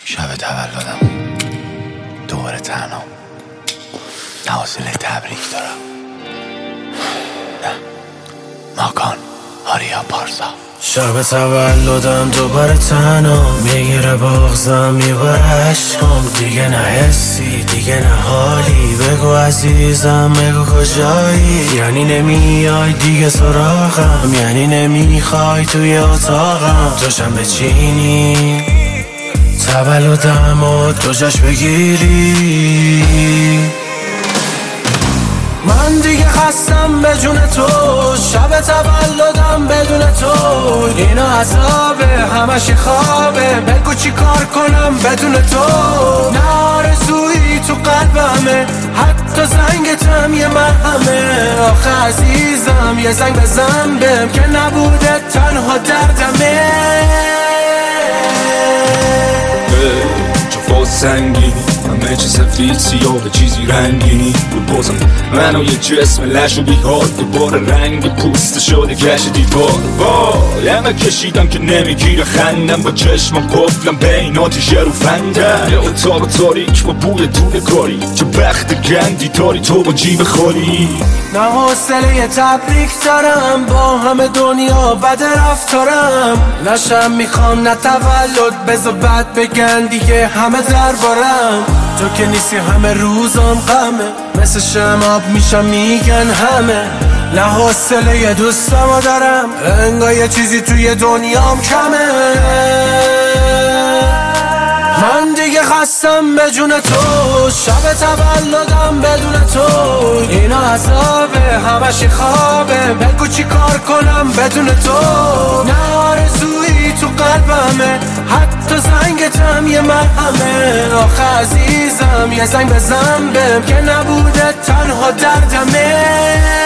شب تولدم دوباره تنها نه حوصله تبریک دارم. نه ماکان آریا پارسا. شب تولدم دوباره تنها میگیره بغزم میبره عشقم. دیگه نه حسی دیگه نه حالی. بگو عزیزم بگو کجایی. یعنی نمیای دیگه سراغم، یعنی نمیخوای توی اتاقم. جاشم بچینی تولدم و تو جاش بگیری. من دیگه خستم به جون تو، شب تولدم بدون تو. اینا عذابه همش خوابه، بگو چی کار کنم بدون تو. نه آرزویی تو قلبمه، حتی زنگتم یه مرهمه. آخه عزیزم یه زنگ بزن بهم که نبوده تنها دردمه. جفا سنگینی همه چی سفید سیاه چیزی رنگینی بود. بازم منو یه جسم لش و بیحال دوباره رنگ پوست شده کش دیوار. وای همه کشیدم که نمیگیره خندم، با چشمم قفلم بین آتیشه رو فندم. یه اتاق تاریک با بوی دونه کاری، چه بخت گندی داری تو با جیب خالی. نه حوصله تبریک دارم، با همه دنیا بد رفتارم. نشم میخوام نه تولد بذار بد بگن دیگه همه دربارم. تو که نیستی همه روزم غمه، مثل شماب میشم میگن همه. نه حوصله دوستامو دارم، انگار یه چیزی توی دنیام کمه. من دیگه خستم به جون تو، شب تولدم بدون تو. اینا عذابه همش خوابه، بگو چی کار کنم بدون تو. نه آرزویی تو قلبمه، حتی زنگتم یه مرهمه. آخه عزیزم یه زنگ بزن بهم که نبوده تنها دردمه.